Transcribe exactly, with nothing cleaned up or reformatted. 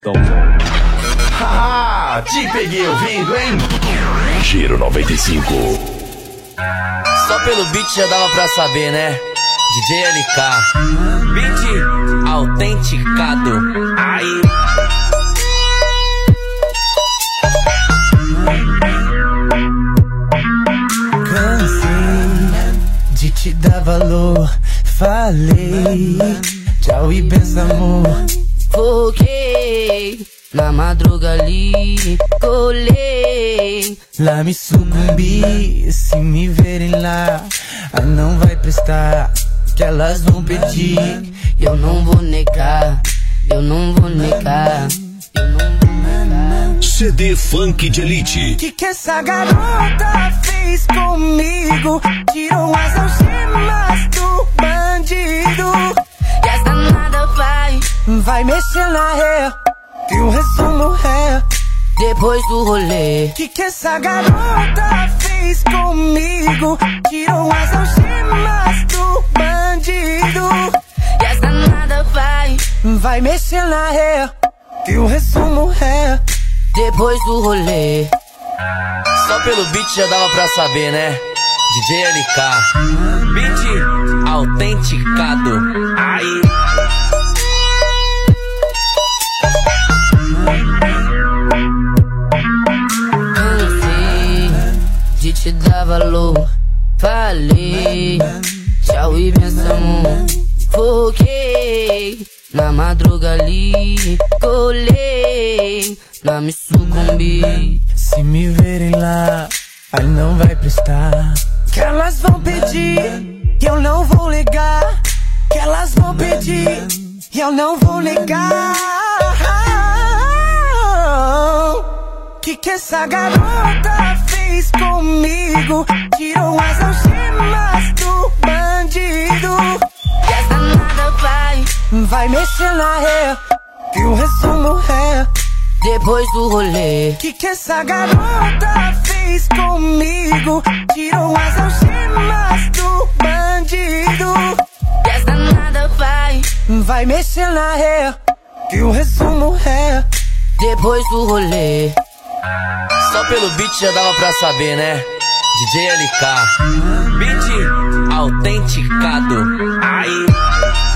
Tão bom. Ah, te peguei ouvindo, hein? Giro noventa e cinco. Só pelo beat já dava pra saber, né? D J L K, beat autenticado. Aí. Cansei de te dar valor, falei tchau e benção, amor. Foquei na madruga ali, colei. Lá me sucumbi, se me verem lá, ah, não vai prestar, que elas vão pedir. Eu não vou negar, eu não vou negar, eu não vou negar. C D Funk de Elite. Que que essa garota fez comigo? Tirou as algemas do bandido. E as danada vai, vai mexer na ré, que o resumo é depois do rolê. Que que essa garota fez comigo? Tirou as algemas do bandido. E as danada vai, vai mexer na ré, que o resumo é depois do rolê. Só pelo beat já dava pra saber, né? D J L K, beat autenticado. Aí. Cansei de te dar valor, falei tchau e benção. Foquei na madruga ali, colei. Lá me sucumbi. Se me verem lá, aí não vai prestar, que elas vão pedir, e eu não vou negar. Que elas vão pedir, e eu não vou negar. Que que essa garota fez comigo? Tirou as algemas do bandido. E as danada vai, vai mexer na ré, que o resumo é depois do rolê. Que que essa garota fez comigo? Tirou as algemas do bandido. E as danada vai, vai mexer na ré, que o resumo é depois do rolê. Só pelo beat já dava pra saber, né? D J L K, beat autenticado. Aí.